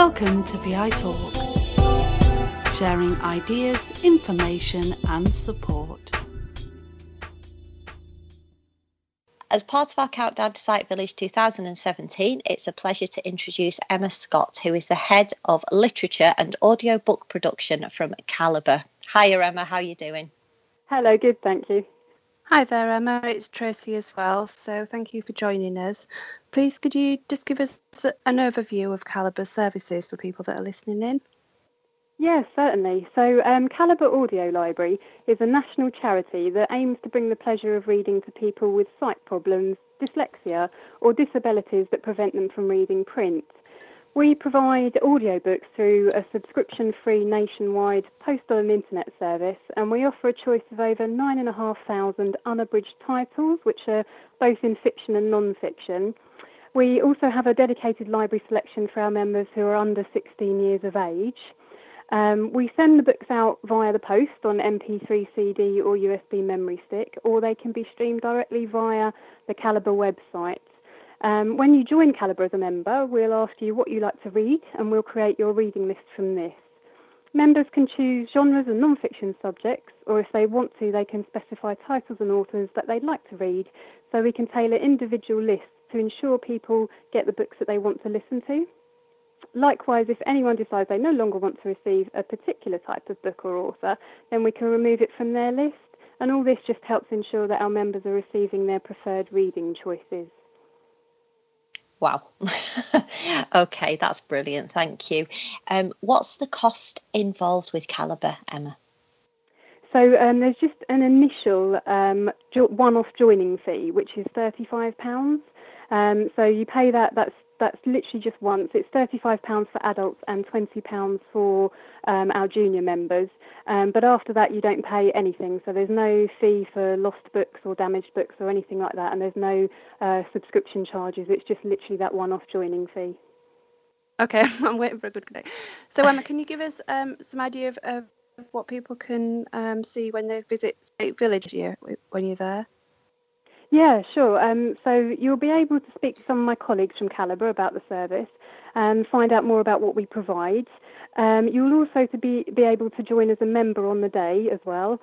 Welcome to VI Talk, sharing ideas, information and support. As part of our countdown to Sight Village 2017, it's a pleasure to introduce Emma Scott, who is the head of literature and audiobook production from Calibre. Hiya Emma, how are you doing? Hello, good, thank you. Hi there, Emma. It's Tracy as well. So thank you for joining us. Please, could you just give us an overview of Calibre services for people that are listening in? Yes, certainly. So Calibre Audio Library is a national charity that aims to bring the pleasure of reading to people with sight problems, dyslexia, or disabilities that prevent them from reading print. We provide audiobooks through a subscription-free nationwide postal and internet service, and we offer a choice of over 9,500 unabridged titles, which are both in fiction and non-fiction. We also have a dedicated library selection for our members who are under 16 years of age. We send the books out via the post on MP3 CD or USB memory stick, or they can be streamed directly via the Calibre website. When you join Calibre as a member, we'll ask you what you like to read and we'll create your reading list from this. Members can choose genres and non-fiction subjects, or if they want to, they can specify titles and authors that they'd like to read, so we can tailor individual lists to ensure people get the books that they want to listen to. Likewise, if anyone decides they no longer want to receive a particular type of book or author, then we can remove it from their list, and all this just helps ensure that our members are receiving their preferred reading choices. Wow. Okay, that's brilliant. Thank you. What's the cost involved with Calibre, Emma? So there's just an initial one-off joining fee, which is £35. So you pay that's literally just once. It's £35 for adults and £20 for our junior members. But after that, you don't pay anything. So there's no fee for lost books or damaged books or anything like that. And there's no subscription charges. It's just literally that one-off joining fee. Okay, I'm waiting for a good connect. So Emma, can you give us some idea of what people can see when they visit Sight Village when you're there? Yeah, sure. So you'll be able to speak to some of my colleagues from Calibre about the service and find out more about what we provide. You'll also be able to join as a member on the day as well.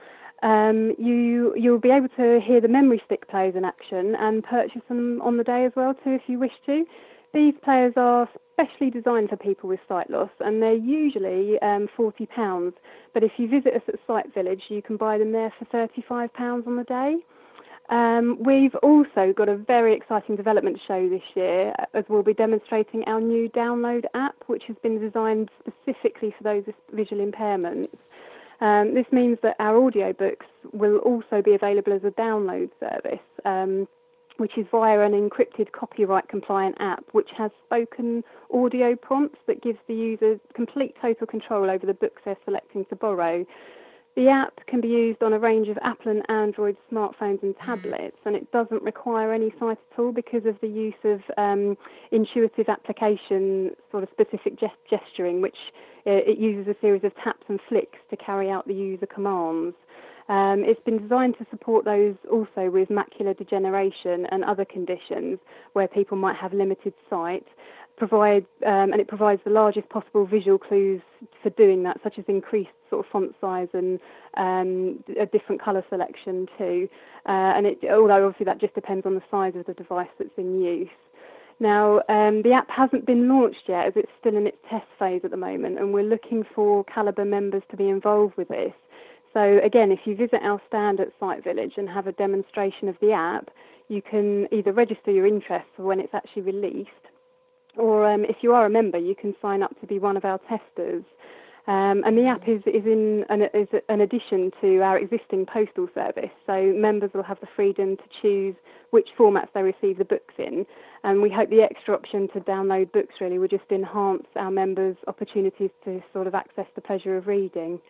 You'll be able to hear the memory stick players in action and purchase them on the day as well too if you wish to. These players are specially designed for people with sight loss, and they're usually £40. But if you visit us at Sight Village, you can buy them there for £35 on the day. We've also got a very exciting development show this year, as we'll be demonstrating our new download app, which has been designed specifically for those with visual impairments. This means that our audiobooks will also be available as a download service, which is via an encrypted copyright-compliant app, which has spoken audio prompts that gives the user complete total control over the books they're selecting to borrow. The app can be used on a range of Apple and Android smartphones and tablets, and it doesn't require any sight at all because of the use of intuitive application sort of specific gesturing, which it uses a series of taps and flicks to carry out the user commands. It's been designed to support those also with macular degeneration and other conditions where people might have limited sight. And it provides the largest possible visual clues for doing that, such as increased sort of font size and a different colour selection too. Although obviously that just depends on the size of the device that's in use. Now, the app hasn't been launched yet, as it's still in its test phase at the moment, and we're looking for Calibre members to be involved with this. So again, if you visit our stand at Sight Village and have a demonstration of the app, you can either register your interest for when it's actually released, or if you are a member, you can sign up to be one of our testers. And the app is an addition to our existing postal service, so members will have the freedom to choose which formats they receive the books in. And we hope the extra option to download books really will just enhance our members' opportunities to sort of access the pleasure of reading.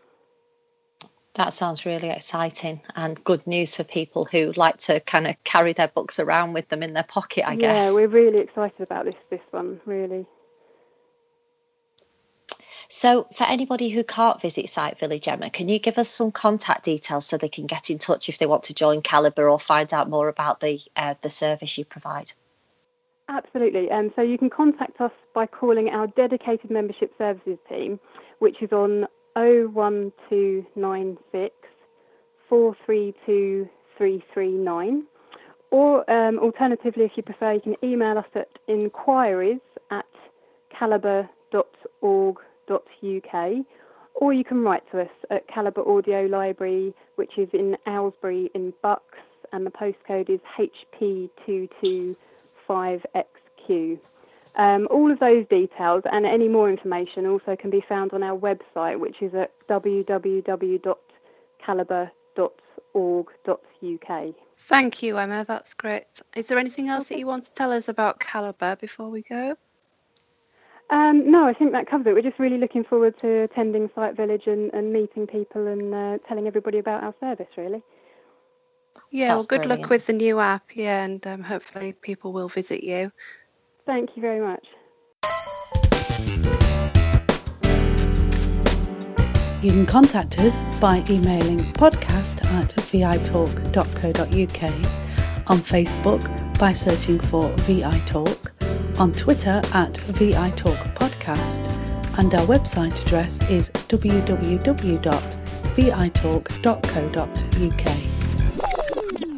That sounds really exciting and good news for people who like to kind of carry their books around with them in their pocket, I guess. Yeah, we're really excited about this one, really. So for anybody who can't visit Sight Village, Emma, can you give us some contact details so they can get in touch if they want to join Calibre or find out more about the service you provide? Absolutely. So you can contact us by calling our dedicated membership services team, which is on 01296 432 339. Or alternatively, if you prefer, you can email us at inquiries@calibre.org.uk, or you can write to us at Calibre Audio Library, which is in Aylesbury in Bucks, and the postcode is HP225XQ. All of those details and any more information also can be found on our website, which is at www.calibre.org.uk. Thank you, Emma. That's great. Is there anything else that you want to tell us about Calibre before we go? No, I think that covers it. We're just really looking forward to attending Site Village and meeting people and telling everybody about our service, really. Yeah, That's well, good brilliant. luck with the new app, yeah, and hopefully people will visit you. Thank you very much. You can contact us by emailing podcast@vitalk.co.uk, on Facebook by searching for VI Talk, on Twitter @VITalkPodcast, and our website address is www.vitalk.co.uk.